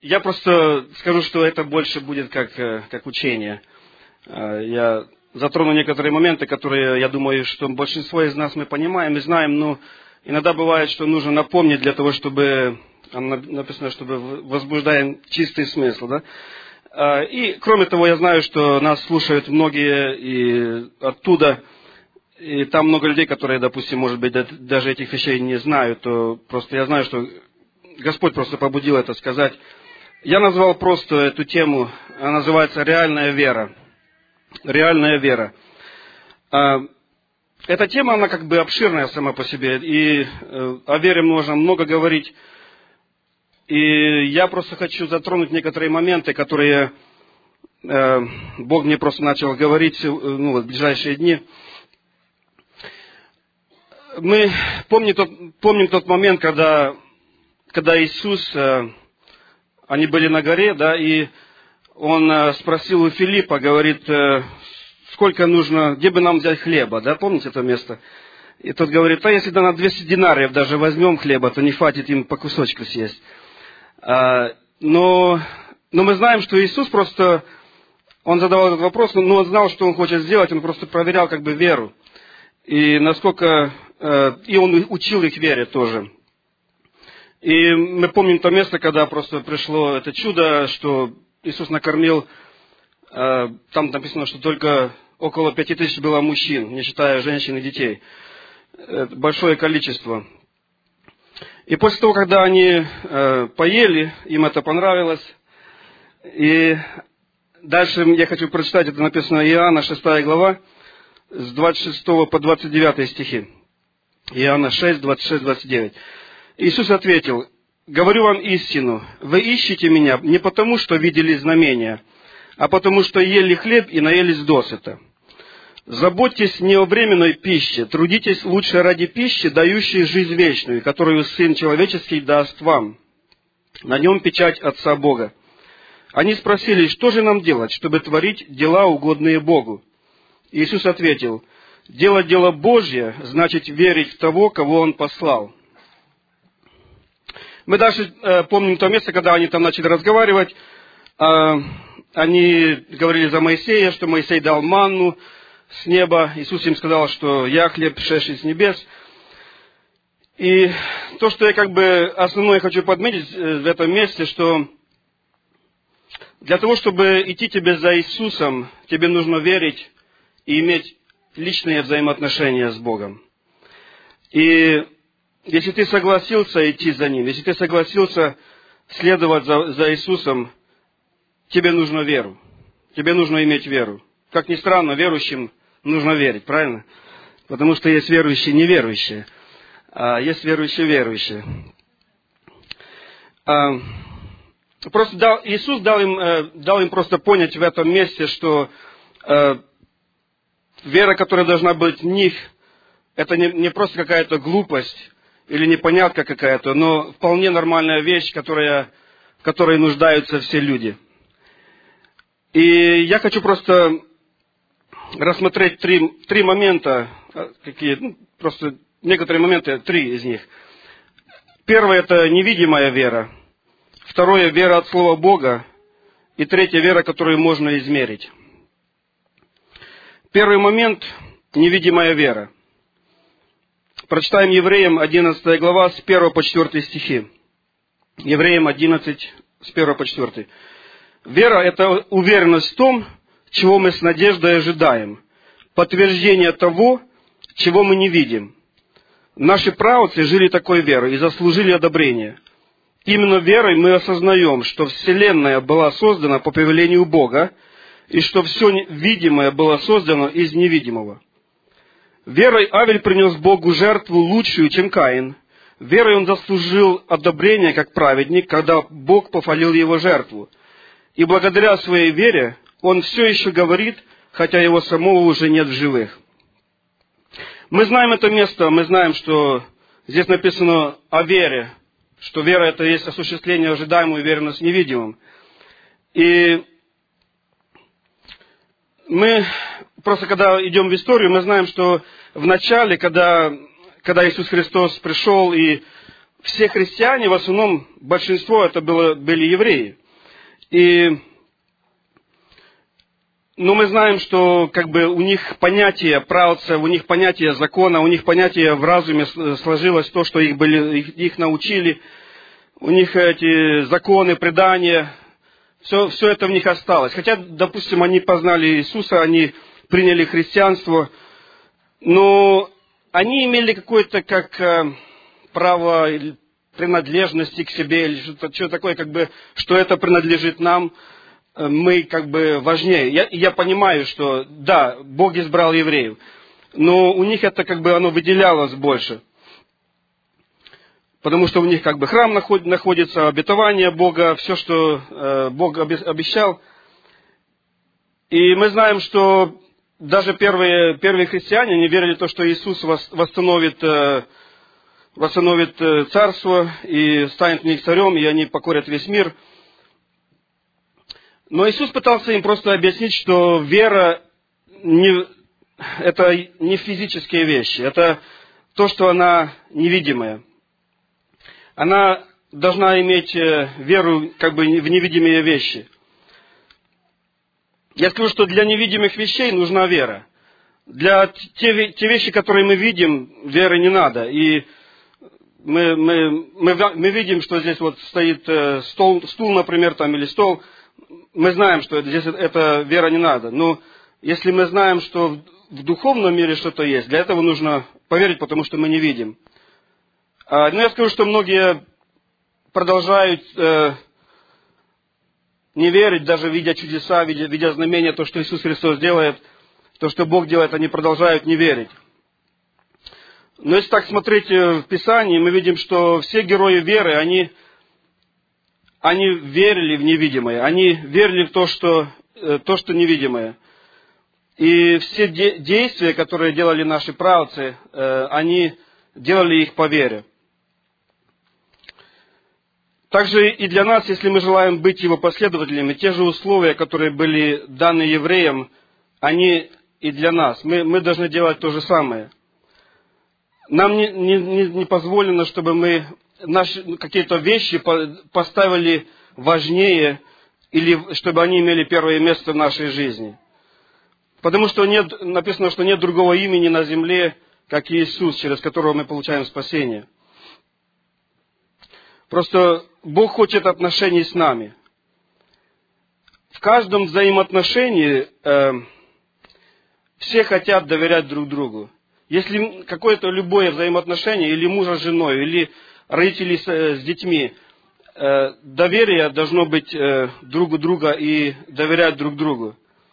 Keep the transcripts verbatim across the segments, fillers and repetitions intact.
я просто скажу, что это больше будет как, как учение. Я затрону некоторые моменты, которые, я думаю, что большинство из нас мы понимаем и знаем, но иногда бывает, что нужно напомнить для того, чтобы, написано, чтобы возбуждаем чистый смысл, да? И, кроме того, я знаю, что нас слушают многие и оттуда, и там много людей, которые, допустим, может быть, даже этих вещей не знают, то просто я знаю, что Господь просто побудил это сказать. Я назвал просто эту тему, она называется «Реальная вера». Реальная вера. Эта тема, она как бы обширная сама по себе, и о вере можно много говорить. И я просто хочу затронуть некоторые моменты, которые Бог мне просто начал говорить ну, в ближайшие дни. Мы помним тот, помним тот момент, когда, когда Иисус, они были на горе, да, и Он спросил у Филиппа, говорит, сколько нужно, где бы нам взять хлеба, да, помните это место? И тот говорит, а если да на двести динариев даже возьмем хлеба, то не хватит им по кусочку съесть. Но, но мы знаем, что Иисус просто, Он задавал этот вопрос, но Он знал, что Он хочет сделать, Он просто проверял как бы веру. И насколько, и Он учил их вере тоже. И мы помним то место, когда просто пришло это чудо, что Иисус накормил, там написано, что только около пяти тысяч было мужчин, не считая женщин и детей. Большое количество. И после того, когда они поели, им это понравилось. И дальше я хочу прочитать, это написано Иоанна, шестая глава, с двадцать шестого по двадцать девятый стихи. Иоанна шесть, двадцать шесть, двадцать девять. Иисус ответил, «Говорю вам истину, вы ищете Меня не потому, что видели знамения, а потому, что ели хлеб и наелись досыта. Заботьтесь не о временной пище, трудитесь лучше ради пищи, дающей жизнь вечную, которую Сын Человеческий даст вам. На нем печать Отца Бога». Они спросили, что же нам делать, чтобы творить дела, угодные Богу? Иисус ответил, «Делать дело Божье, значит верить в того, кого Он послал». Мы дальше э, помним то место, когда они там начали разговаривать. Э, они говорили за Моисея, что Моисей дал манну с неба. Иисус им сказал, что «Я хлеб, пришедший с небес». И то, что я как бы основное хочу подметить в этом месте, что для того, чтобы идти тебе за Иисусом, тебе нужно верить и иметь личные взаимоотношения с Богом. И если ты согласился идти за Ним, если ты согласился следовать за, за Иисусом, тебе нужно веру. Тебе нужно иметь веру. Как ни странно, верующим нужно верить, правильно? Потому что есть верующие и неверующие. А есть верующие и верующие. А, просто дал, Иисус дал им, дал им просто понять в этом месте, что а, вера, которая должна быть в них, это не, не просто какая-то глупость, или непонятка какая-то, но вполне нормальная вещь, которая, в которой нуждаются все люди. И я хочу просто рассмотреть три, три момента, какие, ну, просто некоторые моменты, три из них. Первое – это невидимая вера. Второе – вера от Слова Бога. И третье – вера, которую можно измерить. Первый момент – невидимая вера. Прочитаем Евреям одиннадцатая глава с первого по четвёртый стихи. Евреям одиннадцать с первого по четвёртый. Вера – это уверенность в том, чего мы с надеждой ожидаем, подтверждение того, чего мы не видим. Наши праотцы жили такой верой и заслужили одобрение. Именно верой мы осознаем, что Вселенная была создана по повелению Бога, и что все видимое было создано из невидимого. Верой Авель принес Богу жертву лучшую, чем Каин. Верой он заслужил одобрение как праведник, когда Бог похвалил его жертву. И благодаря своей вере он все еще говорит, хотя его самого уже нет в живых. Мы знаем это место, мы знаем, что здесь написано о вере, что вера – это есть осуществление ожидаемого и уверенность в невидимом. И мы просто, когда идем в историю, мы знаем, что в начале, когда, когда Иисус Христос пришел, и все христиане, в основном большинство это было, были евреи. И, но мы знаем, что как бы у них понятие правца, у них понятие закона, у них понятие в разуме сложилось то, что их, были, их, их научили. У них эти законы, предания, все, все это в них осталось. Хотя, допустим, они познали Иисуса, они приняли христианство, но они имели какое-то как право принадлежности к себе, или что-то, что такое, как бы, что это принадлежит нам, мы как бы важнее. Я, я понимаю, что да, Бог избрал евреев, но у них это как бы оно выделялось больше. Потому что у них как бы храм находится, обетование Бога, все, что э, Бог обещал. И мы знаем, что даже первые, первые христиане, они верили в то, что Иисус восстановит, э, восстановит э, царство и станет у них царем, и они покорят весь мир. Но Иисус пытался им просто объяснить, что вера не, это не физические вещи, это то, что она невидимая. Она должна иметь веру как бы в невидимые вещи. Я скажу, что для невидимых вещей нужна вера. Для те, те вещи, которые мы видим, веры не надо. И мы, мы, мы, мы видим, что здесь вот стоит стол, стул, например, там, или стол. Мы знаем, что здесь это вера не надо. Но если мы знаем, что в духовном мире что-то есть, для этого нужно поверить, потому что мы не видим. Но я скажу, что многие продолжают э, не верить, даже видя чудеса, видя, видя знамения, то, что Иисус Христос делает, то, что Бог делает, они продолжают не верить. Но если так смотреть в Писании, мы видим, что все герои веры, они, они верили в невидимое, они верили в то, что, э, то, что невидимое. И все де- действия, которые делали наши праотцы, э, они делали их по вере. Также и для нас, если мы желаем быть его последователями, те же условия, которые были даны евреям, они и для нас. Мы, мы должны делать то же самое. Нам не, не, не позволено, чтобы мы наши какие-то вещи поставили важнее, или чтобы они имели первое место в нашей жизни. Потому что нет, написано, что нет другого имени на земле, как Иисус, через которого мы получаем спасение. Просто Бог хочет отношений с нами. В каждом взаимоотношении э, все хотят доверять друг другу. Если какое-то любое взаимоотношение, или мужа с женой, или родителей с, с детьми, э, доверие должно быть э, друг у друга и доверять друг другу.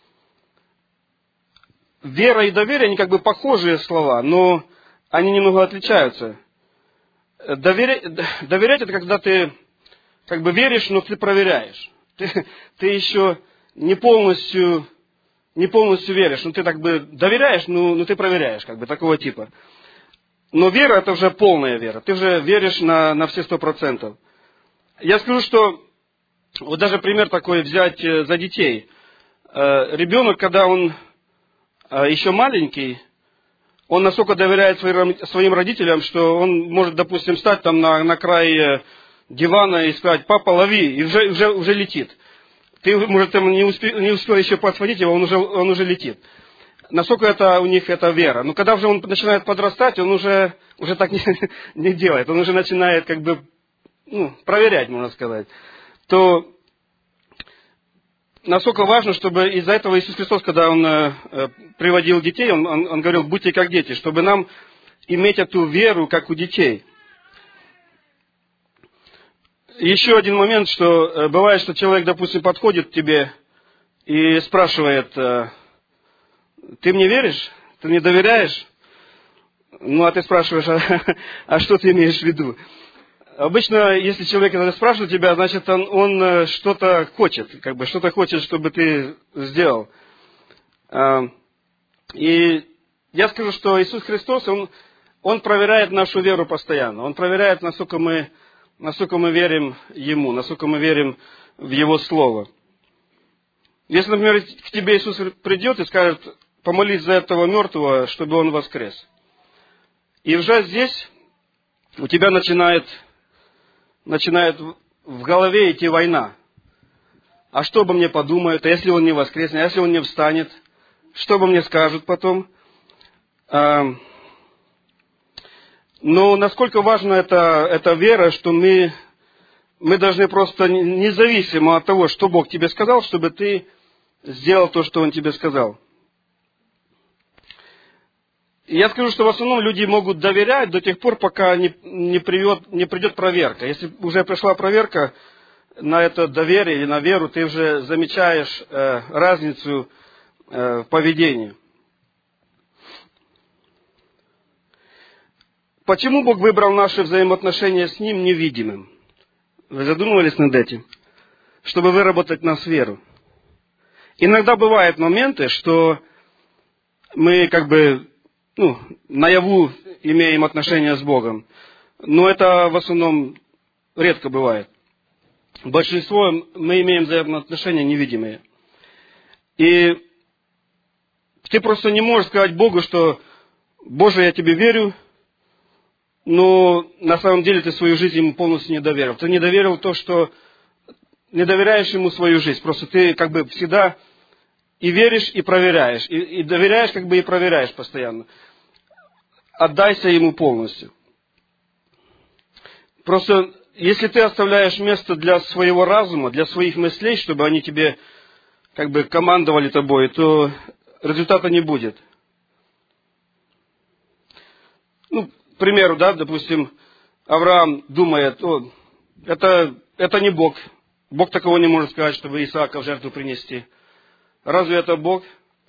Вера и доверие, они как бы похожие слова, но они немного отличаются. Доверять, доверять это когда ты как бы веришь, но ты проверяешь. Ты, ты еще не полностью, не полностью веришь, но ты так бы доверяешь, но, но ты проверяешь, как бы такого типа. Но вера это уже полная вера. Ты уже веришь на, на все сто процентов. Я скажу, что вот даже пример такой взять за детей. Ребенок, когда он еще маленький, он настолько доверяет своим родителям, что он может, допустим, встать там на, на край дивана и сказать: папа, лови, и уже, уже, уже летит. Ты, может, там не успел, не успел еще подхватить его, он уже, он уже летит. Насколько это у них это вера. Но когда уже он начинает подрастать, он уже, уже так не, не делает. Он уже начинает как бы ну, проверять, можно сказать. То насколько важно, чтобы из-за этого Иисус Христос, когда Он э, приводил детей, он, он, он говорил: будьте как дети, чтобы нам иметь эту веру, как у детей. Еще один момент, что э, бывает, что человек, допустим, подходит к тебе и спрашивает: э, ты мне веришь? Ты мне доверяешь? Ну, а ты спрашиваешь: а, а что ты имеешь в виду? Обычно, если человек это спрашивает тебя, значит, он, он что-то хочет, как бы что-то хочет, чтобы ты сделал. И я скажу, что Иисус Христос, Он, он проверяет нашу веру постоянно. Он проверяет, насколько мы, насколько мы верим Ему, насколько мы верим в Его Слово. Если, например, к тебе Иисус придет и скажет: помолись за этого мертвого, чтобы он воскрес. И уже здесь у тебя начинает начинает в голове идти война. А что обо мне подумают, а если он не воскреснет, а если он не встанет, что обо мне скажут потом? Но насколько важна эта, эта вера, что мы, мы должны просто, независимо от того, что Бог тебе сказал, чтобы ты сделал то, что Он тебе сказал. Я скажу, что в основном люди могут доверять до тех пор, пока не, не, привет, не придет проверка. Если уже пришла проверка на это доверие или на веру, ты уже замечаешь э, разницу э, в поведении. Почему Бог выбрал наши взаимоотношения с Ним невидимым? Вы задумывались над этим? Чтобы выработать в нас веру. Иногда бывают моменты, что мы как бы ну, наяву имеем отношения с Богом. Но это в основном редко бывает. Большинство мы имеем взаимоотношения невидимые. И ты просто не можешь сказать Богу, что «Боже, я тебе верю», но на самом деле ты свою жизнь Ему полностью не доверил. Ты не доверил то, что... Не доверяешь Ему свою жизнь. Просто ты как бы всегда и веришь, и проверяешь. И, и доверяешь, как бы и проверяешь постоянно. Отдайся Ему полностью. Просто если ты оставляешь место для своего разума, для своих мыслей, чтобы они тебе как бы командовали тобой, то результата не будет. Ну, к примеру, да, допустим, Авраам думает, о, это, это не Бог. Бог такого не может сказать, чтобы Исаака в жертву принести. Разве это Бог?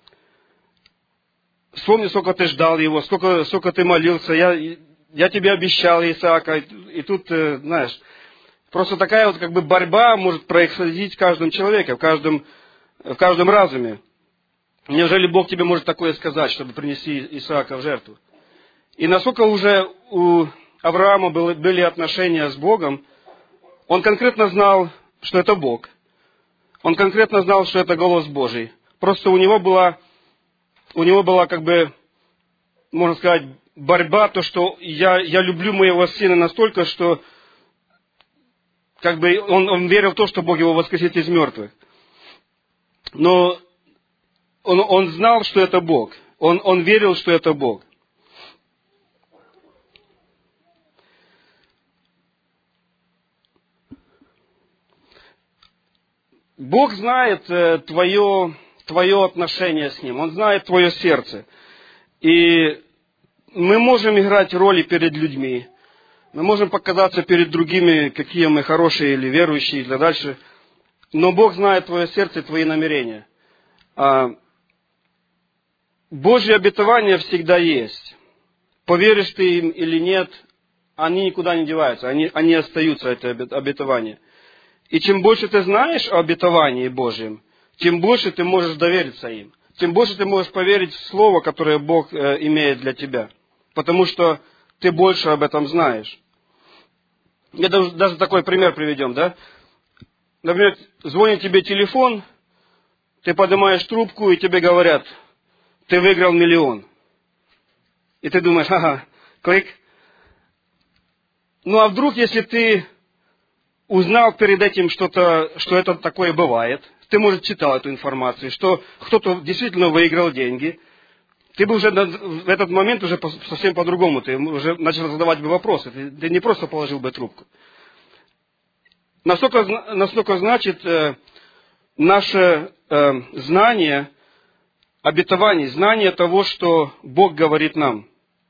Вспомни, сколько ты ждал его, сколько, сколько ты молился. Я, я тебе обещал Исаака. И тут, знаешь, просто такая вот как бы борьба может происходить в каждом человеке, в каждом, в каждом разуме. Неужели Бог тебе может такое сказать, чтобы принести Исаака в жертву? И насколько уже у Авраама были отношения с Богом, он конкретно знал, что это Бог. Он конкретно знал, что это голос Божий. Просто у него была, у него была как бы, можно сказать, борьба, то, что я, я люблю моего сына настолько, что как бы он, он верил в то, что Бог его воскресит из мертвых. Но он, он знал, что это Бог. Он, он верил, что это Бог. Бог знает э, твое, твое отношение с Ним. Он знает твое сердце. И мы можем играть роли перед людьми. Мы можем показаться перед другими, какие мы хорошие или верующие и так дальше. Но Бог знает твое сердце и твои намерения. А Божьи обетования всегда есть. Поверишь ты им или нет, они никуда не деваются. Они, они остаются, это обетование. И чем больше ты знаешь о обетовании Божьем, тем больше ты можешь довериться им. Тем больше ты можешь поверить в Слово, которое Бог э, имеет для тебя. Потому что ты больше об этом знаешь. Я даже, даже такой пример приведем, да? Например, звонит тебе телефон, ты поднимаешь трубку, и тебе говорят, ты выиграл миллион. И ты думаешь, ага, клик. Ну а вдруг, если ты узнал перед этим что-то, что это такое бывает, ты, может, читал эту информацию, что кто-то действительно выиграл деньги, ты бы уже в этот момент уже совсем по-другому, ты уже начал задавать бы вопросы, ты, ты не просто положил бы трубку. Настолько, настолько значит э, наше э, знание обетований, знание того, что Бог говорит нам.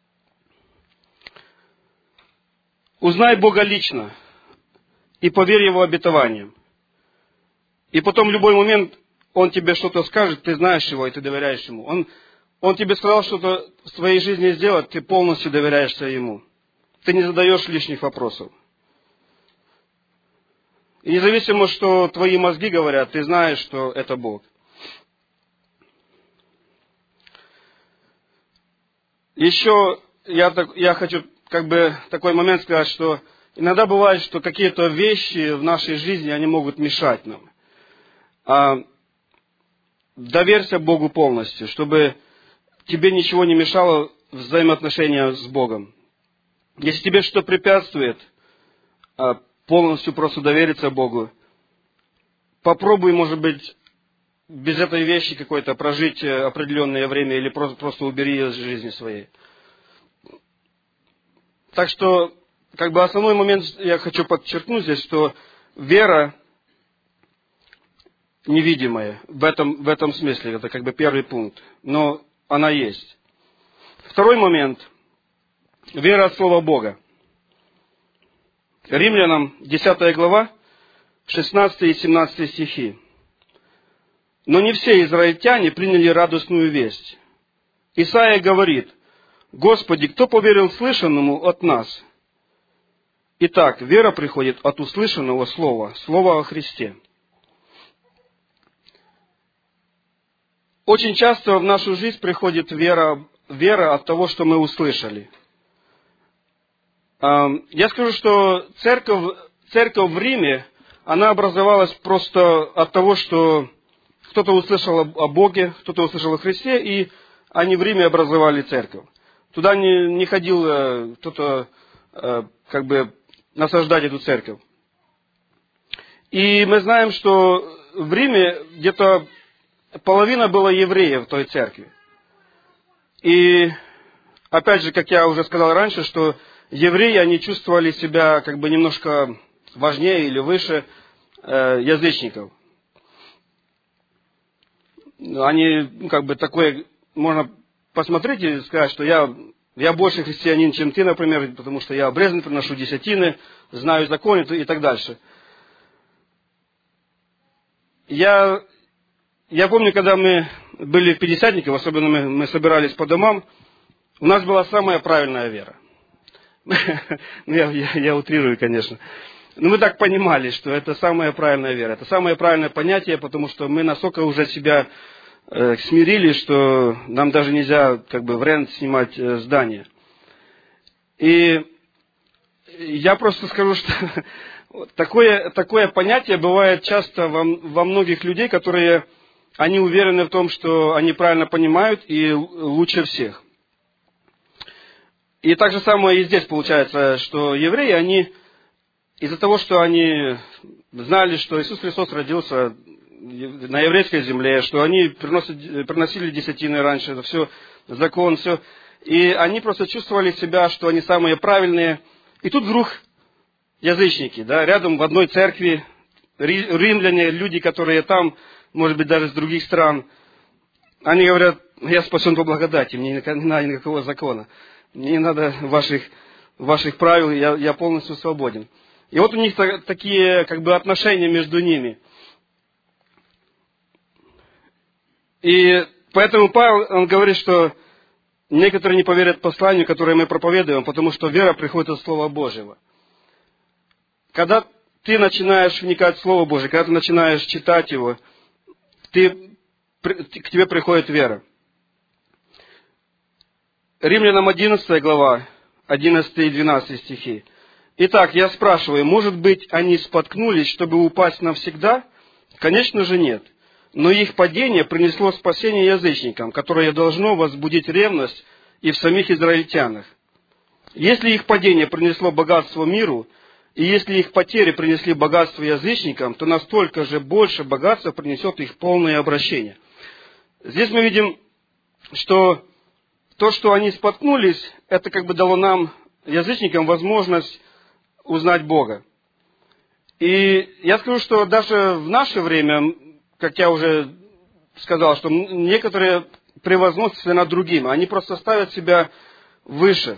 Узнай Бога лично и поверь Его обетованиям. И потом в любой момент Он тебе что-то скажет, ты знаешь Его, и ты доверяешь Ему. Он, он тебе сказал что-то в своей жизни сделать, ты полностью доверяешься Ему. Ты не задаешь лишних вопросов. И независимо, что твои мозги говорят, ты знаешь, что это Бог. Еще я, так, я хочу как бы такой момент сказать, что иногда бывает, что какие-то вещи в нашей жизни, они могут мешать нам. А доверься Богу полностью, чтобы тебе ничего не мешало взаимоотношения с Богом. Если тебе что-то препятствует, полностью просто довериться Богу. Попробуй, может быть, без этой вещи какой-то прожить определенное время или просто, просто убери ее из жизни своей. Так что, как бы основной момент я хочу подчеркнуть здесь, что вера невидимая в этом, в этом смысле, это как бы первый пункт, но она есть. Второй момент – вера от Слова Бога. Римлянам десятая глава, шестнадцатый и семнадцатый стихи. «Но не все израильтяне приняли радостную весть. Исаия говорит: Господи, кто поверил слышанному от нас? Итак, вера приходит от услышанного слова, слова о Христе». Очень часто в нашу жизнь приходит вера, вера от того, что мы услышали. Я скажу, что церковь, церковь в Риме, она образовалась просто от того, что кто-то услышал о Боге, кто-то услышал о Христе, и они в Риме образовали церковь. Туда не, не ходил кто-то как бы насаждать эту церковь. И мы знаем, что в Риме где-то половина была евреев в той церкви. И опять же, как я уже сказал раньше, что евреи, они чувствовали себя как бы немножко важнее или выше э, язычников. Они, ну, как бы такое, можно посмотреть и сказать, что я, я больше христианин, чем ты, например, потому что я обрезан, приношу десятины, знаю законы и так дальше. Я, я помню, когда мы были в Пятидесятниках, особенно мы, мы собирались по домам, у нас была самая правильная вера. Ну, я, я, я утрирую, конечно. Но мы так понимали, что это самая правильная вера. Это самое правильное понятие, потому что мы настолько уже себя э, смирили, что нам даже нельзя как бы в рент снимать э, здание. И я просто скажу, что такое, такое понятие бывает часто во, во многих людей, которые они уверены в том, что они правильно понимают и лучше всех. И так же самое и здесь получается, что евреи, они из-за того, что они знали, что Иисус Христос родился на еврейской земле, что они приносили, приносили десятины раньше, это все закон, все, и они просто чувствовали себя, что они самые правильные. И тут вдруг язычники, да, рядом в одной церкви, римляне, люди, которые там, может быть, даже с других стран, они говорят: я спасен по благодати, мне не надо никакого закона. Мне не надо ваших, ваших правил, я, я полностью свободен. И вот у них так, такие как бы отношения между ними. И поэтому Павел, он говорит, что некоторые не поверят посланию, которое мы проповедуем, потому что вера приходит от Слова Божьего. Когда ты начинаешь вникать в Слово Божие, когда ты начинаешь читать его, ты, к тебе приходит вера. Римлянам одиннадцатая глава, одиннадцатый и двенадцатый стихи. Итак, я спрашиваю, может быть, они споткнулись, чтобы упасть навсегда? Конечно же нет. Но их падение принесло спасение язычникам, которое должно возбудить ревность и в самих израильтянах. Если их падение принесло богатство миру, и если их потери принесли богатство язычникам, то настолько же больше богатства принесет их полное обращение. Здесь мы видим, что то, что они споткнулись, это как бы дало нам, язычникам, возможность узнать Бога. И я скажу, что даже в наше время, как я уже сказал, что некоторые превозносятся над другими, они просто ставят себя выше.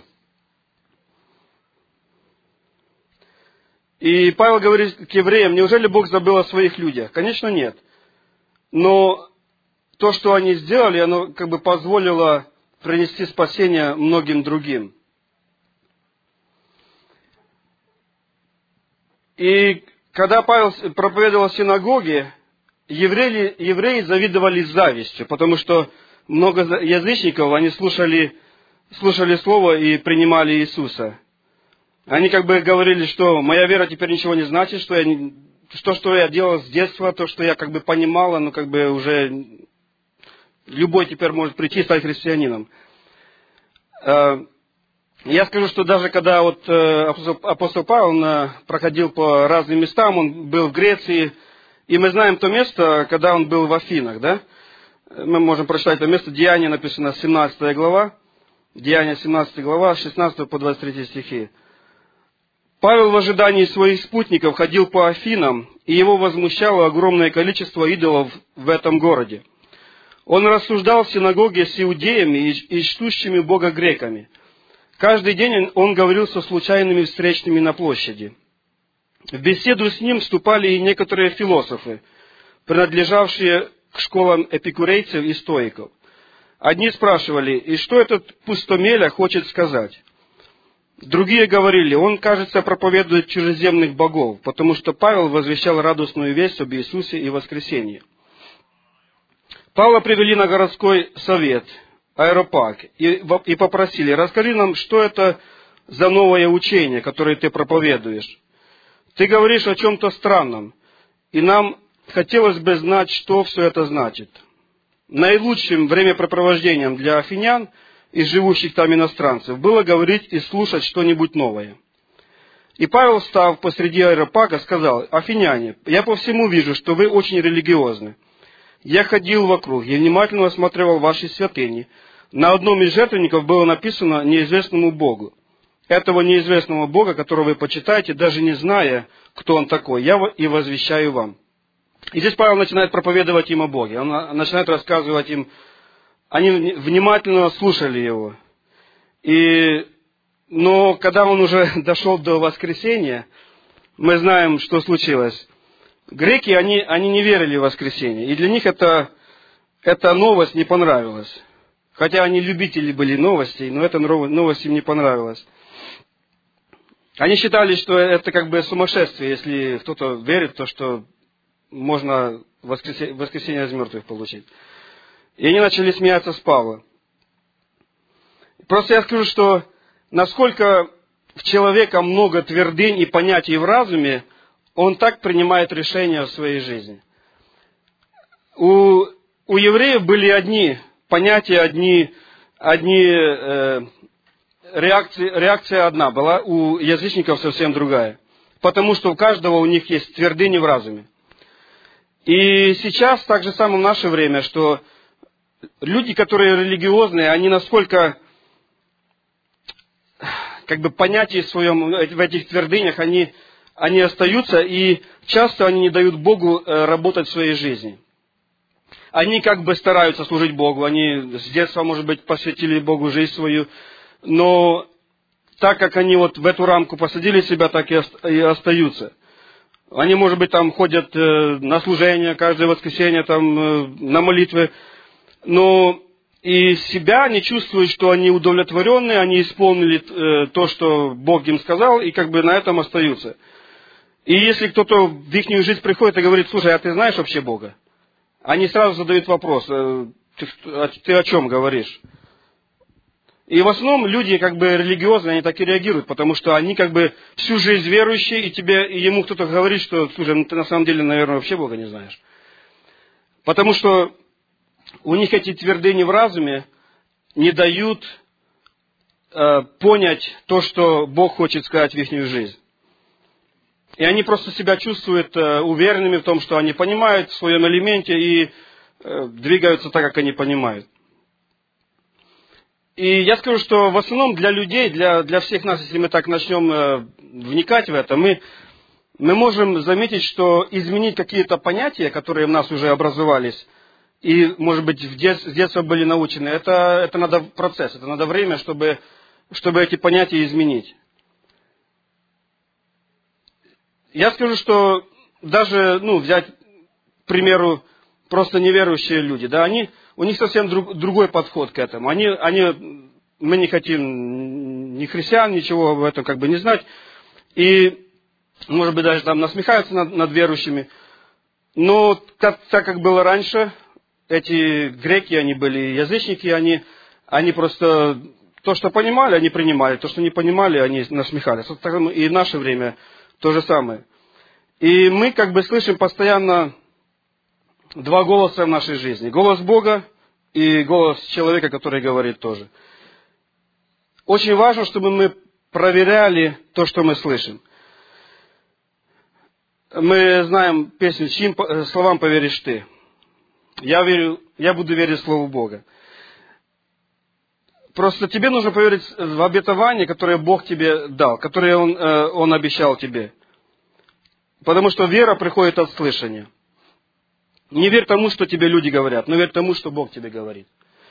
И Павел говорит к евреям: неужели Бог забыл о своих людях? Конечно, нет. Но то, что они сделали, оно как бы позволило принести спасение многим другим. И когда Павел проповедовал в синагоге, евреи, евреи завидовали завистью, потому что много язычников, они слушали, слушали Слово и принимали Иисуса. Они как бы говорили, что моя вера теперь ничего не значит, что я не, то, что я делал с детства, то, что я как бы понимала, но как бы уже любой теперь может прийти и стать христианином. Я скажу, что даже когда вот э, апостол, апостол Павел он, э, проходил по разным местам, он был в Греции, и мы знаем то место, когда он был в Афинах, да? Мы можем прочитать это место, Деяния написано, семнадцатая глава, Деяния семнадцатая глава, с шестнадцатого по двадцать третий стихи. Павел в ожидании своих спутников ходил по Афинам, и его возмущало огромное количество идолов в этом городе. Он рассуждал в синагоге с иудеями и чтущими Бога греками. Каждый день он говорил со случайными встречными на площади. В беседу с ним вступали и некоторые философы, принадлежавшие к школам эпикурейцев и стоиков. Одни спрашивали, и что этот пустомеля хочет сказать? Другие говорили, он, кажется, проповедует чужеземных богов, потому что Павел возвещал радостную весть об Иисусе и воскресении. Павла привели на городской совет, Аэропаг, и, и попросили, расскажи нам, что это за новое учение, которое ты проповедуешь. Ты говоришь о чем-то странном, и нам хотелось бы знать, что все это значит. Наилучшим времяпрепровождением для афинян и живущих там иностранцев было говорить и слушать что-нибудь новое. И Павел, встав посреди Аэропага, сказал, афиняне, я по всему вижу, что вы очень религиозны. Я ходил вокруг и внимательно осматривал ваши святыни. На одном из жертвенников было написано «неизвестному Богу». Этого неизвестного Бога, которого вы почитаете, даже не зная, кто Он такой, я и возвещаю вам. И здесь Павел начинает проповедовать им о Боге. Он начинает рассказывать им. Они внимательно слушали его. И, но когда он уже дошел до воскресения, мы знаем, что случилось. Греки, они, они не верили в воскресение. И для них это, эта новость не понравилась. Хотя они любители были новостей, но эта новость им не понравилась. Они считали, что это как бы сумасшествие, если кто-то верит в то, что можно воскресение, воскресение из мертвых получить. И они начали смеяться с Павла. Просто я скажу, что насколько в человека много твердынь и понятий в разуме, он так принимает решения в своей жизни. У, у евреев были одни понятия, одни, одни э, реакции, реакция одна была, у язычников совсем другая. Потому что у каждого у них есть твердыни в разуме. И сейчас, так же самое в наше время, что люди, которые религиозные, они насколько, как бы, понятия в своем, в этих твердынях, они, они остаются, и часто они не дают Богу работать в своей жизни. Они как бы стараются служить Богу, они с детства, может быть, посвятили Богу жизнь свою, но так как они вот в эту рамку посадили себя, так и остаются. Они, может быть, там ходят на служение каждое воскресенье, там, на молитвы, но и себя они чувствуют, что они удовлетворенные, они исполнили э, то, что Бог им сказал, и как бы на этом остаются. И если кто-то в их жизнь приходит и говорит, слушай, а ты знаешь вообще Бога? Они сразу задают вопрос, э, ты, ты о чем говоришь? И в основном люди как бы религиозные, они так и реагируют, потому что они как бы всю жизнь верующие, и тебе, и ему кто-то говорит, что, слушай, ну ты на самом деле, наверное, вообще Бога не знаешь. Потому что у них эти твердыни в разуме не дают э, понять то, что Бог хочет сказать в их жизнь. И они просто себя чувствуют э, уверенными в том, что они понимают в своем элементе и э, двигаются так, как они понимают. И я скажу, что в основном для людей, для, для всех нас, если мы так начнем э, вникать в это, мы, мы можем заметить, что изменить какие-то понятия, которые в нас уже образовались, и, может быть, в дет, с детства были научены, это, это надо процесс, это надо время, чтобы, чтобы эти понятия изменить. Я скажу, что даже, ну, взять, к примеру, просто неверующие люди, да, они, у них совсем друг, другой подход к этому. Они, они, мы не хотим ни христиан, ничего об этом как бы не знать, и, может быть, даже там насмехаются над, над верующими, но так, так как было раньше, эти греки, они были язычники, они, они просто то, что понимали, они принимали, то, что не понимали, они насмехались. И в наше время то же самое. И мы как бы слышим постоянно два голоса в нашей жизни. Голос Бога и голос человека, который говорит тоже. очень важно, чтобы мы проверяли то, что мы слышим. Мы знаем песню «Чьим словам поверишь ты?» Я верю, я буду верить Слову Бога. Просто тебе нужно поверить в обетование, которое Бог тебе дал, которое Он, Он обещал тебе. Потому что вера приходит от слышания. Не верь тому, что тебе люди говорят, но верь тому, что Бог тебе говорит.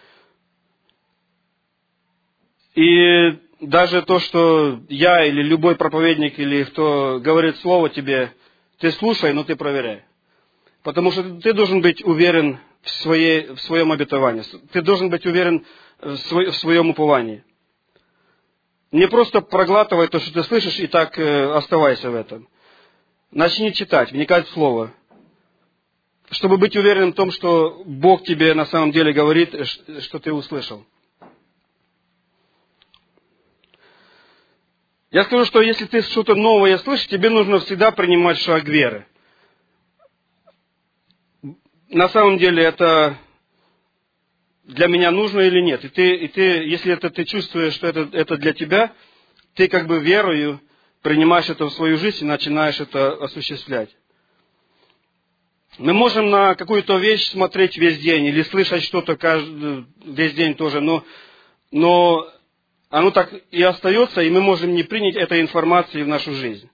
И даже то, что я или любой проповедник, или кто говорит слово тебе, ты слушай, но ты проверяй. Потому что ты должен быть уверен в, своей, в своем обетовании. Ты должен быть уверен в, свой, в своем уповании. Не просто проглатывай то, что ты слышишь, и так э, оставайся в этом. Начни читать, вникать в Слово. Чтобы быть уверенным в том, что Бог тебе на самом деле говорит, что ты услышал. Я скажу, что если ты что-то новое слышишь, тебе нужно всегда принимать шаг веры. На самом деле это для меня нужно или нет. И ты, и ты если это ты чувствуешь, что это, это для тебя, ты как бы верою принимаешь это в свою жизнь и начинаешь это осуществлять. Мы можем на какую-то вещь смотреть весь день или слышать что-то каждый, весь день тоже, но, но оно так и остается, и мы можем не принять этой информации в нашу жизнь.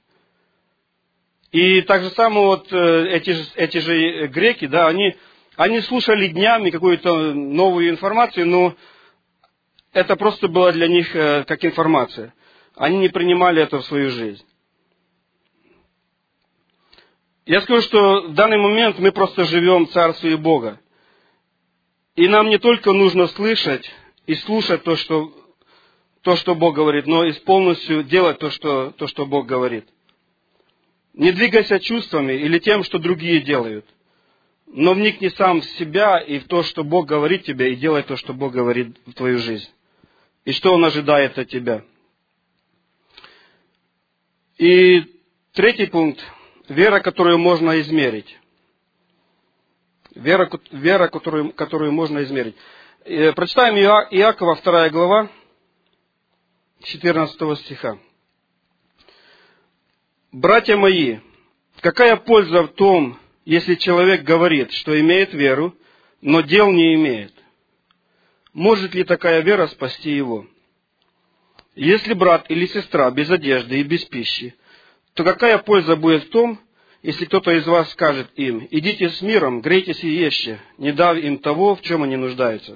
И так же самое вот эти же, эти же греки, да, они, они слушали днями какую-то новую информацию, но это просто было для них как информация. Они не принимали это в свою жизнь. Я скажу, что в данный момент мы просто живем в Царстве Бога. И нам не только нужно слышать и слушать то, что, то, что Бог говорит, но и полностью делать то, что, то, что Бог говорит. Не двигайся чувствами или тем, что другие делают, но вникни сам в себя и в то, что Бог говорит тебе, и делай то, что Бог говорит в твою жизнь. И что Он ожидает от тебя. И третий пункт. Вера, которую можно измерить. Вера, вера которую, которую можно измерить. Прочитаем Иакова, вторая глава, четырнадцатого стиха. «Братья мои, какая польза в том, если человек говорит, что имеет веру, но дел не имеет? Может ли такая вера спасти его? Если брат или сестра без одежды и без пищи, то какая польза будет в том, если кто-то из вас скажет им: идите с миром, грейтесь и ешьте, не дав им того, в чем они нуждаются?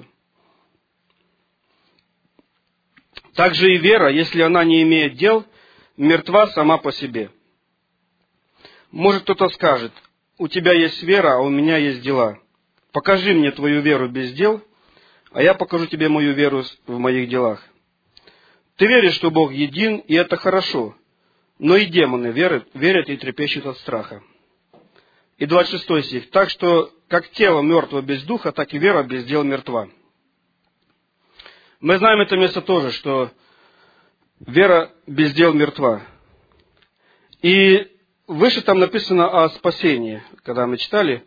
Также и вера, если она не имеет дел, мертва сама по себе. Может, кто-то скажет: у тебя есть вера, а у меня есть дела. Покажи мне твою веру без дел, а я покажу тебе мою веру в моих делах. Ты веришь, что Бог един, и это хорошо. Но и демоны верят, верят и трепещут от страха». И двадцать шестой стих. «Так что, как тело мертво без духа, так и вера без дел мертва». Мы знаем это место тоже, что вера без дел мертва. И выше там написано о спасении, когда мы читали.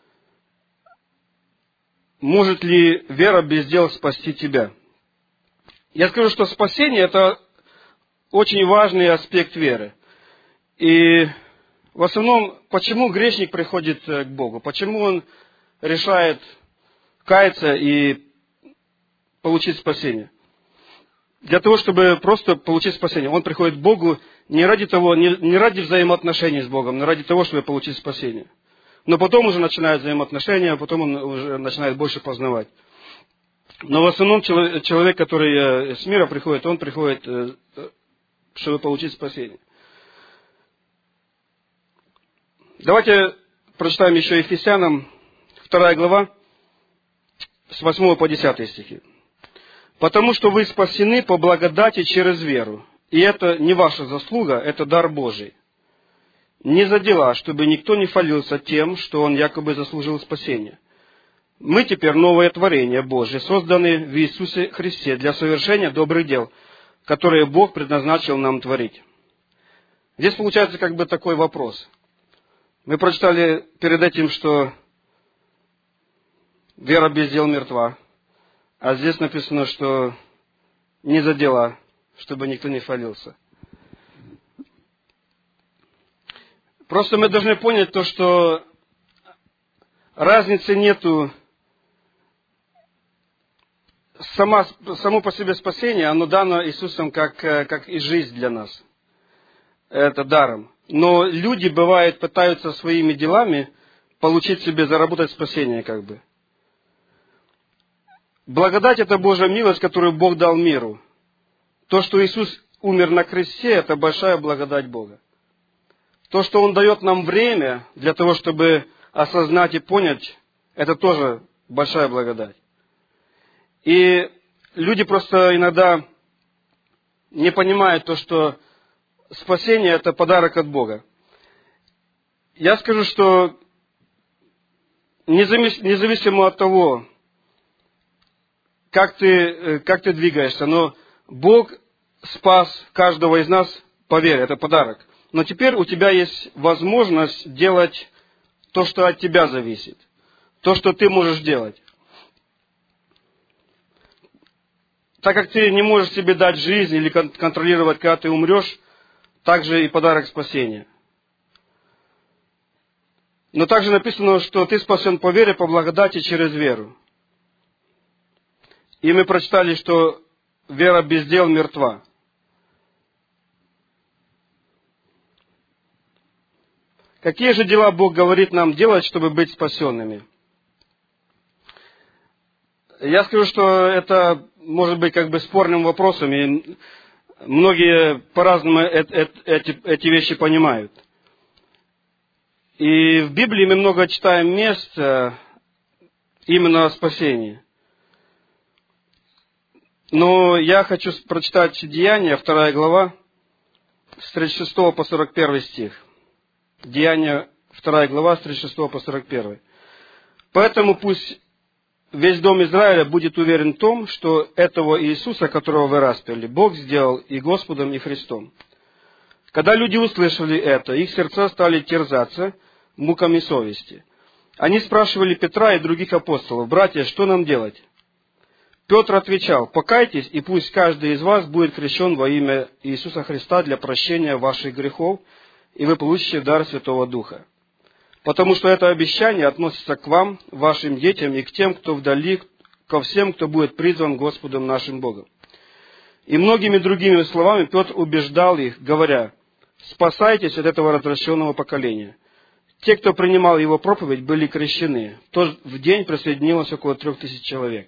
Может ли вера без дел спасти тебя? Я скажу, что спасение – это очень важный аспект веры. И в основном, почему грешник приходит к Богу? Почему он решает каяться и получить спасение? Для того, чтобы просто получить спасение. Он приходит к Богу не ради того, не, не ради взаимоотношений с Богом, но ради того, чтобы получить спасение. Но потом уже начинают взаимоотношения, а потом он уже начинает больше познавать. Но в основном человек, который с мира приходит, он приходит, чтобы получить спасение. Давайте прочитаем еще Ефесянам, вторая глава, с восьмого по десятый стихи. «Потому что вы спасены по благодати через веру, и это не ваша заслуга, это дар Божий. Не за дела, чтобы никто не хвалился тем, что он якобы заслужил спасение. Мы теперь новое творение Божие, созданы в Иисусе Христе для совершения добрых дел, которые Бог предназначил нам творить». Здесь получается как бы такой вопрос. Мы прочитали перед этим, что вера без дел мертва. А здесь написано, что не за дела, чтобы никто не хвалился. Просто мы должны понять то, что разницы нету. Сама, само по себе спасение, оно дано Иисусом как, как и жизнь для нас. Это даром. Но люди, бывает, пытаются своими делами получить себе, заработать спасение, как бы. Благодать — это Божья милость, которую Бог дал миру. То, что Иисус умер на кресте, это большая благодать Бога. То, что Он дает нам время для того, чтобы осознать и понять, это тоже большая благодать. И люди просто иногда не понимают то, что спасение — это подарок от Бога. Я скажу, что независимо от того, как ты, как ты двигаешься, но Бог спас каждого из нас по вере, это подарок. Но теперь у тебя есть возможность делать то, что от тебя зависит, то, что ты можешь делать. Так как ты не можешь себе дать жизнь или контролировать, когда ты умрешь, также и подарок спасения. Но также написано, что ты спасен по вере, по благодати через веру. И мы прочитали, что вера без дел мертва. Какие же дела Бог говорит нам делать, чтобы быть спасенными? Я скажу, что это может быть как бы спорным вопросом, и многие по-разному эти, эти вещи понимают. И в Библии мы много читаем мест именно о спасении. Но я хочу прочитать Деяния, вторая глава, с тридцать шестого по сорок первый стих. Деяния, вторая глава, с тридцать шестого по сорок первый. «Поэтому пусть весь дом Израиля будет уверен в том, что этого Иисуса, которого вы распяли, Бог сделал и Господом, и Христом». Когда люди услышали это, их сердца стали терзаться муками совести. Они спрашивали Петра и других апостолов: «Братья, что нам делать?» Петр отвечал: «Покайтесь, и пусть каждый из вас будет крещен во имя Иисуса Христа для прощения ваших грехов, и вы получите дар Святого Духа. Потому что это обещание относится к вам, вашим детям и к тем, кто вдали, ко всем, кто будет призван Господом нашим Богом». И многими другими словами Петр убеждал их, говоря: «Спасайтесь от этого развращенного поколения». Те, кто принимал его проповедь, были крещены. В тот в день присоединилось около трех тысяч человек.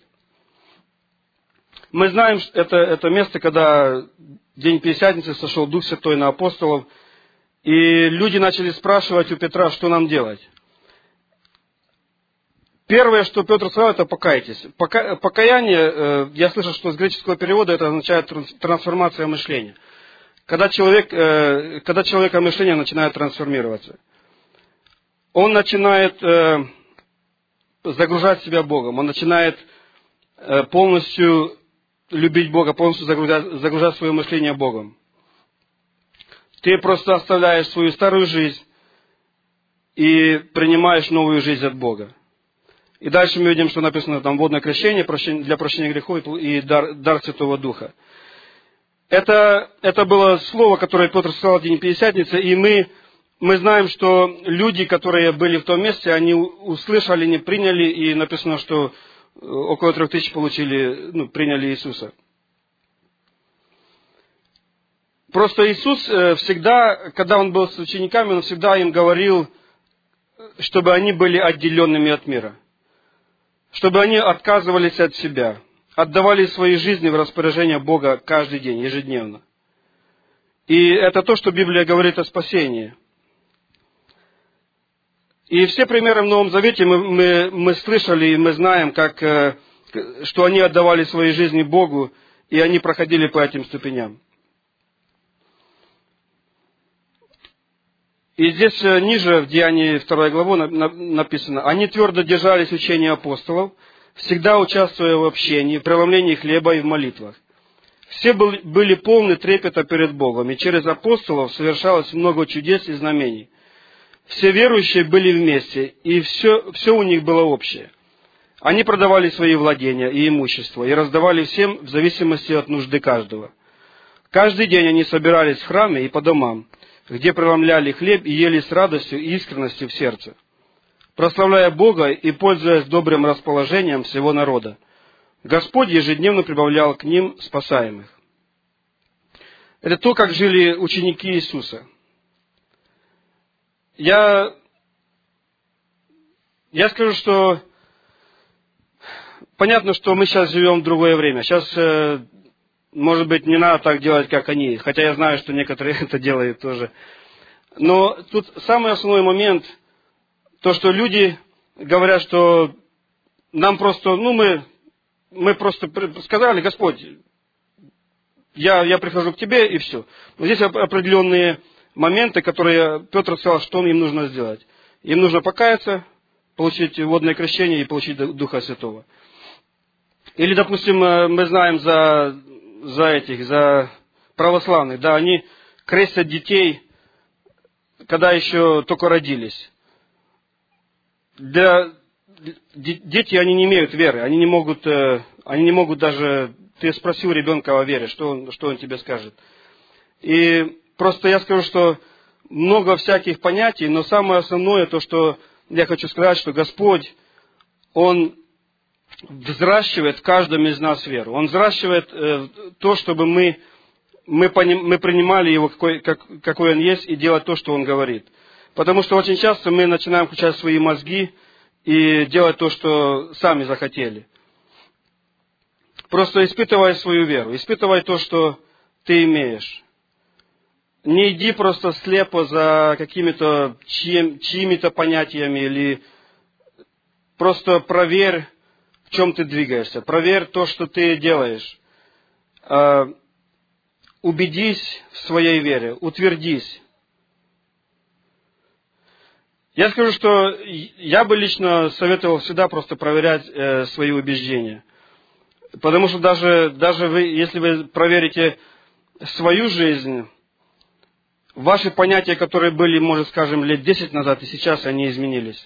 Мы знаем, что это, это место, когда день Пятидесятницы сошел Дух Святой на апостолов, и люди начали спрашивать у Петра, что нам делать. Первое, что Петр сказал, это покайтесь. Пока, покаяние, я слышал, что с греческого перевода это означает трансформация мышления. Когда, человек, когда человека мышление начинает трансформироваться, он начинает загружать себя Богом, он начинает полностью любить Бога, полностью загружать, загружать свое мышление Богом. Ты просто оставляешь свою старую жизнь и принимаешь новую жизнь от Бога. И дальше мы видим, что написано там водное крещение для прощения грехов и дар, дар Святого Духа. Это, это было слово, которое Петр сказал в день Пятидесятницы, и мы, мы знаем, что люди, которые были в том месте, они услышали, не приняли, и написано, что около трех тысяч получили, ну, приняли Иисуса. Просто Иисус всегда, когда Он был с учениками, Он всегда им говорил, чтобы они были отделенными от мира. Чтобы они отказывались от себя, отдавали свои жизни в распоряжение Бога каждый день, ежедневно. И это то, что Библия говорит о спасении. И все примеры в Новом Завете мы, мы, мы слышали и мы знаем, как, что они отдавали свои жизни Богу, и они проходили по этим ступеням. И здесь ниже, в Деянии второй главы написано: «Они твердо держались учения апостолов, всегда участвуя в общении, в преломлении хлеба и в молитвах. Все были полны трепета перед Богом, и через апостолов совершалось много чудес и знамений. Все верующие были вместе, и все, все у них было общее. Они продавали свои владения и имущество, и раздавали всем в зависимости от нужды каждого. Каждый день они собирались в храме и по домам, где преломляли хлеб и ели с радостью и искренностью в сердце, прославляя Бога и пользуясь добрым расположением всего народа. Господь ежедневно прибавлял к ним спасаемых. Это то, как жили ученики Иисуса. Я, я скажу, что понятно, что мы сейчас живем в другое время. Сейчас, может быть, не надо так делать, как они, хотя я знаю, что некоторые это делают тоже. Но тут самый основной момент, то, что люди говорят, что нам просто, ну, мы, мы просто сказали: Господь, я, я прихожу к Тебе, и все. Но здесь определенные моменты, которые Петр сказал, что им нужно сделать. Им нужно покаяться, получить водное крещение и получить Духа Святого. Или, допустим, мы знаем за, за этих, за православных, да, они крестят детей, когда еще только родились. Для, дети, они не имеют веры, они не могут, они не могут даже... Ты спросил ребенка о вере, что он, что он тебе скажет. И просто я скажу, что много всяких понятий, но самое основное, то, что я хочу сказать, что Господь, Он взращивает в каждом из нас веру. Он взращивает э, то, чтобы мы, мы, поним, мы принимали Его, какой, как, какой Он есть, и делать то, что Он говорит. Потому что очень часто мы начинаем включать свои мозги и делать то, что сами захотели. Просто испытывай свою веру, испытывай то, что ты имеешь. Не иди просто слепо за какими-то чьим, чьими-то понятиями, или просто проверь, в чем ты двигаешься. Проверь то, что ты делаешь. Убедись в своей вере, утвердись. Я скажу, что я бы лично советовал всегда просто проверять э, свои убеждения. Потому что даже, даже вы, если вы проверите свою жизнь, ваши понятия, которые были, может, скажем, лет десять назад, и сейчас они изменились.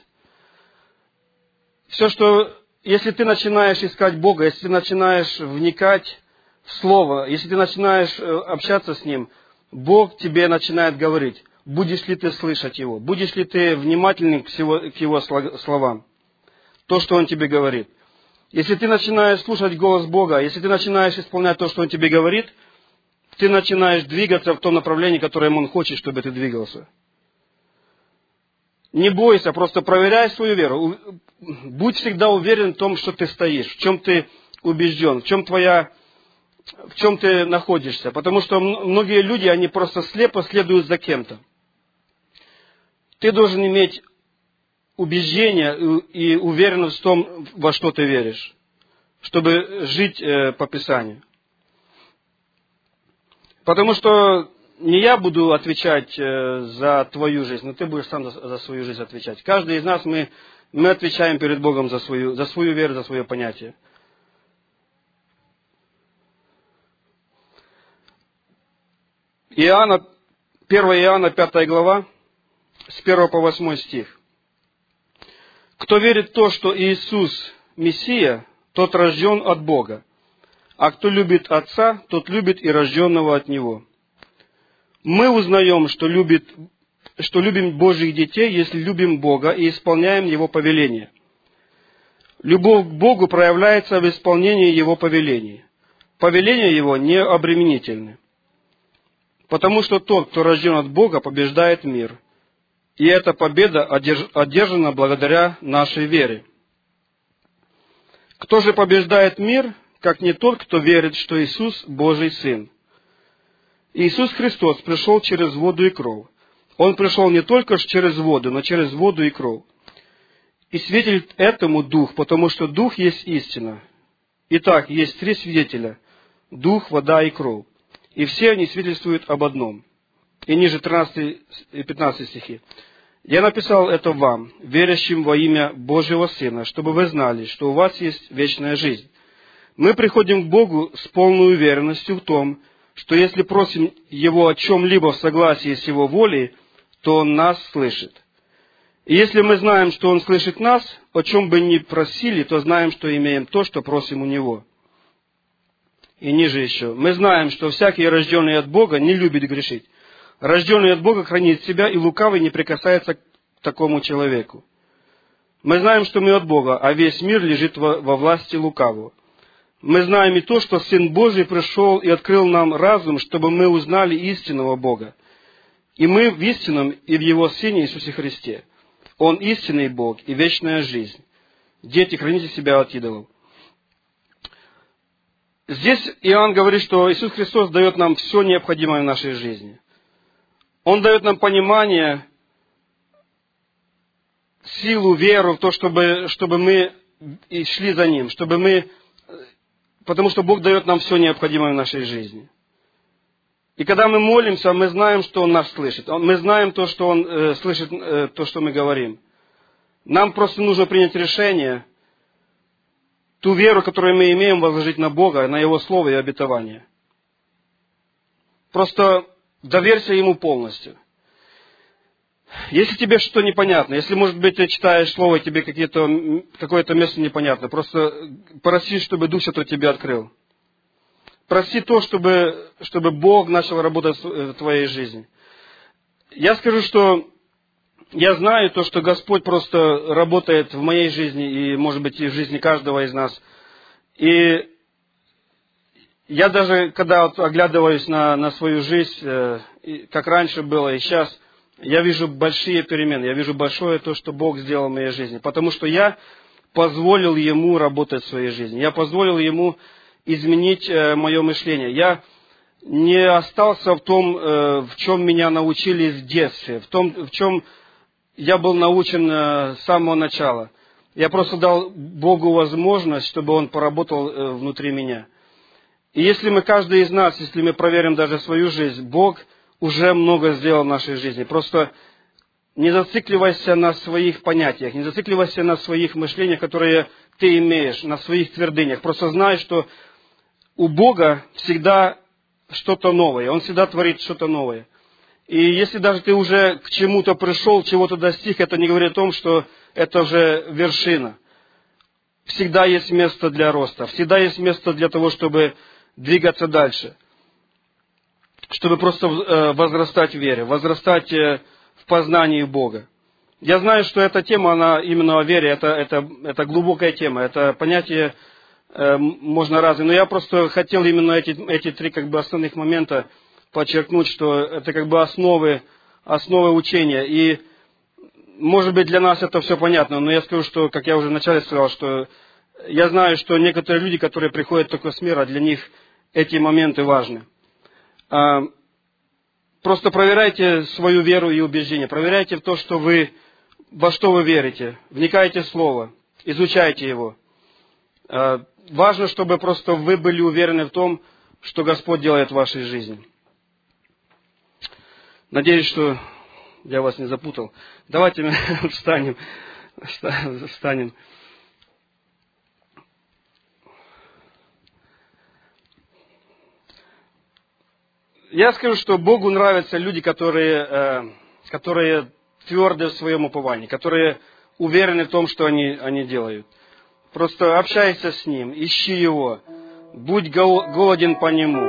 Все, что, если ты начинаешь искать Бога, если ты начинаешь вникать в Слово, если ты начинаешь общаться с Ним, Бог тебе начинает говорить. Будешь ли ты слышать Его? Будешь ли ты внимательным к Его, к его словам? То, что Он тебе говорит. Если ты начинаешь слушать голос Бога, если ты начинаешь исполнять то, что Он тебе говорит, ты начинаешь двигаться в том направлении, которым Он хочет, чтобы ты двигался. Не бойся, просто проверяй свою веру. Будь всегда уверен в том, что ты стоишь, в чем ты убежден, в чем твоя, в чем ты находишься. Потому что многие люди, они просто слепо следуют за кем-то. Ты должен иметь убеждение и уверенность в том, во что ты веришь, чтобы жить по Писанию. Потому что не я буду отвечать за твою жизнь, но ты будешь сам за свою жизнь отвечать. Каждый из нас, мы, мы отвечаем перед Богом за свою, за свою веру, за свое понятие. Иоанна, первое Иоанна, пятая глава, с первого по восьмой стих. «Кто верит в то, что Иисус Мессия, тот рожден от Бога. А кто любит Отца, тот любит и рожденного от Него. Мы узнаем, что, любит, что любим Божьих детей, если любим Бога и исполняем Его повеления. Любовь к Богу проявляется в исполнении Его повелений. Повеления Его не обременительны. Потому что тот, кто рожден от Бога, побеждает мир. И эта победа одержана благодаря нашей вере. Кто же побеждает мир, как не тот, кто верит, что Иисус – Божий Сын? Иисус Христос пришел через воду и кровь. Он пришел не только через воду, но через воду и кровь. И свидетель этому Дух, потому что Дух есть истина. Итак, есть три свидетеля – Дух, вода и кровь. И все они свидетельствуют об одном. И ниже тринадцатый и пятнадцатый стихи. «Я написал это вам, верящим во имя Божьего Сына, чтобы вы знали, что у вас есть вечная жизнь. Мы приходим к Богу с полной уверенностью в том, что если просим Его о чем-либо в согласии с Его волей, то Он нас слышит. И если мы знаем, что Он слышит нас, о чем бы ни просили, то знаем, что имеем то, что просим у Него. и ниже еще. Мы знаем, что всякий, рожденный от Бога, не любит грешить. Рожденный от Бога хранит себя, и лукавый не прикасается к такому человеку. Мы знаем, что мы от Бога, а весь мир лежит во, во власти лукавого. Мы знаем и то, что Сын Божий пришел и открыл нам разум, чтобы мы узнали истинного Бога. И мы в истинном и в Его Сыне Иисусе Христе. Он истинный Бог и вечная жизнь. Дети, храните себя от идолов. Здесь Иоанн говорит, что Иисус Христос дает нам все необходимое в нашей жизни. Он дает нам понимание, силу, веру в то, чтобы, чтобы мы и шли за Ним, чтобы мы, потому что Бог дает нам все необходимое в нашей жизни. И когда мы молимся, мы знаем, что Он нас слышит. Мы знаем то, что Он э, слышит, э, то, что мы говорим. Нам просто нужно принять решение, ту веру, которую мы имеем, возложить на Бога, на Его Слово и обетование. Просто доверься Ему полностью. Если тебе что-то непонятно, если, может быть, ты читаешь Слово, и тебе какие-то, какое-то место непонятно, просто проси, чтобы Дух Святой тебе открыл. Проси то, чтобы, чтобы Бог начал работать в твоей жизни. Я скажу, что я знаю то, что Господь просто работает в моей жизни и, может быть, и в жизни каждого из нас. И я даже, когда вот оглядываюсь на, на свою жизнь, как раньше было и сейчас, я вижу большие перемены, я вижу большое то, что Бог сделал в моей жизни. Потому что я позволил Ему работать в своей жизни. Я позволил Ему изменить мое мышление. Я не остался в том, в чем меня научили в детстве, в том, в чем я был научен с самого начала. Я просто дал Богу возможность, чтобы Он поработал внутри меня. И если мы, каждый из нас, если мы проверим даже свою жизнь, Бог уже много сделал в нашей жизни. Просто не зацикливайся на своих понятиях, не зацикливайся на своих мышлениях, которые ты имеешь, на своих твердынях. Просто знай, что у Бога всегда что-то новое. Он всегда творит что-то новое. И если даже ты уже к чему-то пришел, чего-то достиг, это не говорит о том, что это уже вершина. Всегда есть место для роста. Всегда есть место для того, чтобы двигаться дальше. Чтобы просто возрастать в вере, возрастать в познании Бога. Я знаю, что эта тема, она именно о вере, это, это, это глубокая тема, это понятие э, можно разное. Но я просто хотел именно эти, эти три как бы основных момента подчеркнуть, что это как бы основы, основы учения. И, может быть, для нас это все понятно, но я скажу, что, как я уже вначале сказал, что я знаю, что некоторые люди, которые приходят только с мира, для них эти моменты важны. Просто проверяйте свою веру и убеждение. Проверяйте в то, что вы, во что вы верите. Вникайте в Слово. Изучайте его. Важно, чтобы просто вы были уверены в том, что Господь делает в вашей жизни. Надеюсь, что я вас не запутал. Давайте мы встанем. Встанем. Я скажу, что Богу нравятся люди, которые, которые тверды в своем уповании, которые уверены в том, что они, они делают. Просто общайся с Ним, ищи Его, будь голоден по Нему.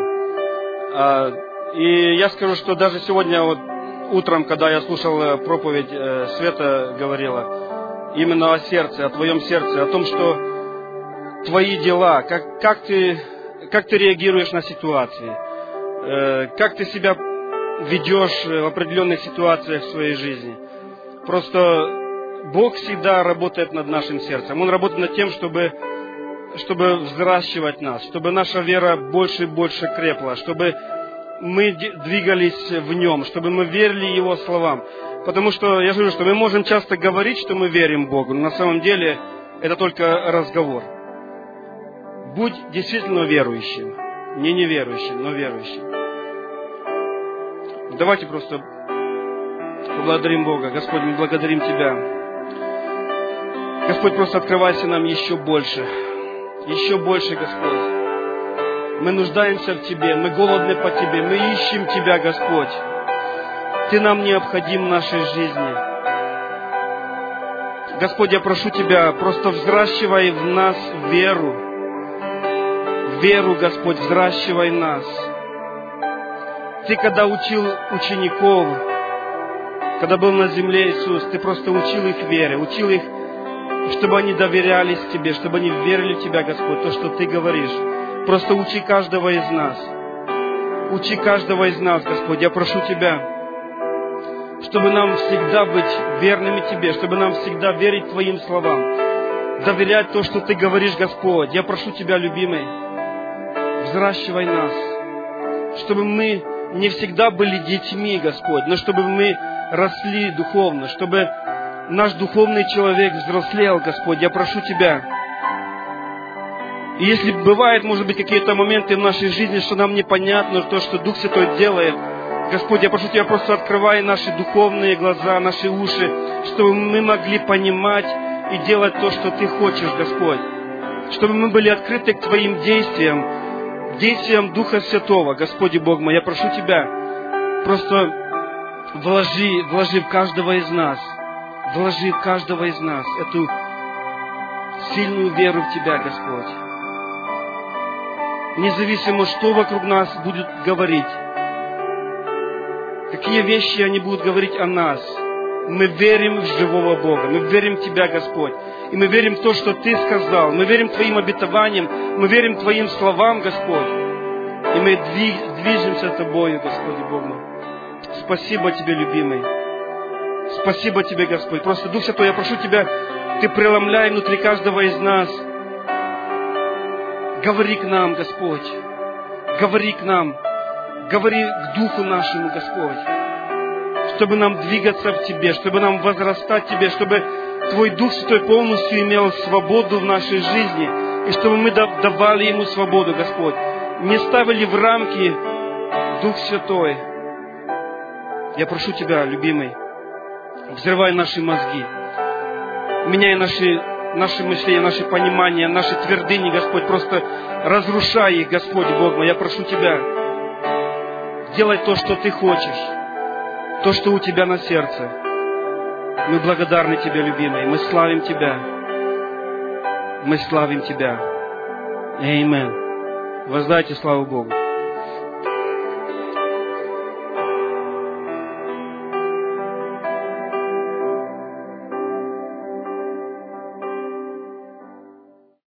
И я скажу, что даже сегодня вот утром, когда я слушал проповедь, Света говорила именно о сердце, о твоем сердце, о том, что твои дела, как, как, ты, как ты реагируешь на ситуации, как ты себя ведешь в определенных ситуациях в своей жизни. Просто Бог всегда работает над нашим сердцем. Он работает над тем, чтобы, чтобы взращивать нас, чтобы наша вера больше и больше крепла, чтобы мы двигались в Нем, чтобы мы верили Его словам. Потому что я говорю, что мы можем часто говорить, что мы верим Богу, но на самом деле это только разговор. Будь действительно верующим. Не неверующим, но верующим. Давайте просто поблагодарим Бога. Господь, мы благодарим Тебя. Господь, просто открывайся нам еще больше. Еще больше, Господь. Мы нуждаемся в Тебе, мы голодны по Тебе, мы ищем Тебя, Господь. Ты нам необходим в нашей жизни. Господь, я прошу Тебя, просто взращивай в нас веру. веру, Господь, взращивай нас. Ты, когда учил учеников, когда был на земле Иисус, Ты просто учил их вере, учил их, чтобы они доверялись Тебе, чтобы они верили в Тебя, Господь, то, что Ты говоришь. Просто учи каждого из нас. Учи каждого из нас, Господь. Я прошу Тебя, чтобы нам всегда быть верными Тебе, чтобы нам всегда верить Твоим словам, доверять то, что Ты говоришь, Господь. Я прошу Тебя, любимый, взращивай нас, чтобы мы не всегда были детьми, Господь, но чтобы мы росли духовно, чтобы наш духовный человек взрослел, Господь. Я прошу Тебя. И если бывает, может быть, какие-то моменты в нашей жизни, что нам непонятно, то, что Дух Святой делает, Господь, я прошу Тебя, просто открывай наши духовные глаза, наши уши, чтобы мы могли понимать и делать то, что Ты хочешь, Господь. Чтобы мы были открыты к Твоим действиям, к действиям Духа Святого, Господи Бог мой. Я прошу Тебя, просто вложи, вложи в каждого из нас, вложи в каждого из нас эту сильную веру в Тебя, Господь. Независимо, что вокруг нас будут говорить, какие вещи они будут говорить о нас, мы верим в живого Бога, мы верим в Тебя, Господь. И мы верим в то, что Ты сказал, мы верим Твоим обетованиям, мы верим Твоим словам, Господь. И мы движемся Тобою, Господи Бог мой. Спасибо Тебе, любимый. Спасибо Тебе, Господь. Просто, Дух Святой, я прошу Тебя, Ты преломляй внутри каждого из нас. Говори к нам, Господь. Говори к нам. Говори к Духу нашему, Господь. Чтобы нам двигаться в Тебе, чтобы нам возрастать в Тебе, чтобы Твой Дух Святой полностью имел свободу в нашей жизни, и чтобы мы давали Ему свободу, Господь. Не ставили в рамки, Дух Святой. Я прошу Тебя, любимый, взрывай наши мозги, меняй наши, наши мышления, наши понимания, наши твердыни, Господь, просто разрушай их, Господь Бог мой. Я прошу Тебя, делай то, что Ты хочешь, то, что у Тебя на сердце. Мы благодарны Тебе, любимый, мы славим Тебя. Мы славим Тебя. Аминь. Воздайте славу Богу.